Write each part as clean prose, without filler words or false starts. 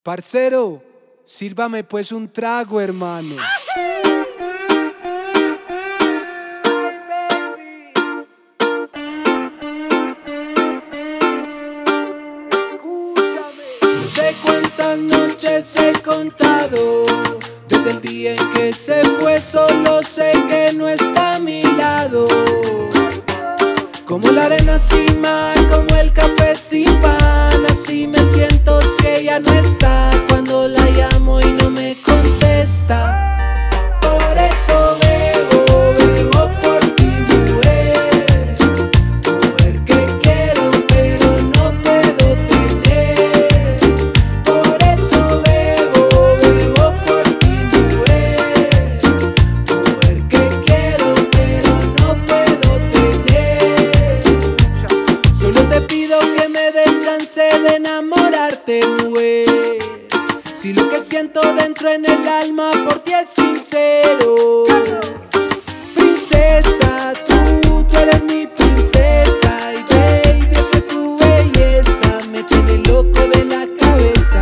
Parcero, sírvame pues un trago, hermano. No sé cuántas noches he contado desde el día en que se fue, solo sé que no está a mi lado. Como la arena sin mar, como el café sin pan, así me siento si ella no está, cuando la llamo y no me contesta. Por eso bebo por ti, mujer, mujer que quiero pero no puedo tener. Por eso bebo por ti, mujer, mujer que quiero pero no puedo tener. Solo te pido que me des chance de enamorarte, mujer. Si lo que siento dentro en el alma por ti es sincero. Princesa, tú eres mi princesa. Y baby, es que tu belleza me tiene loco de la cabeza.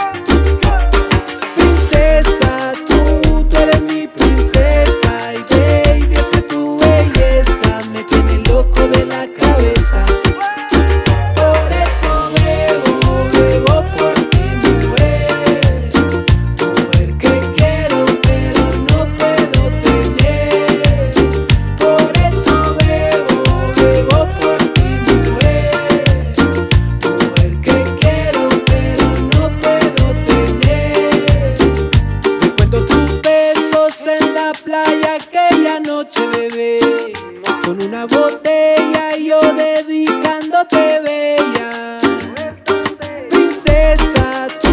Princesa, tú eres mi princesa. Y baby, es que tu belleza me tiene loco de la cabeza. Por eso bebo por ti, mujer, mujer que quiero pero no puedo tener. Por eso bebo por ti, mujer, mujer que quiero pero no puedo tener. Recuerdo tus besos en la playa aquella noche, bebé, con una botella y yo dedicándote, bella princesa.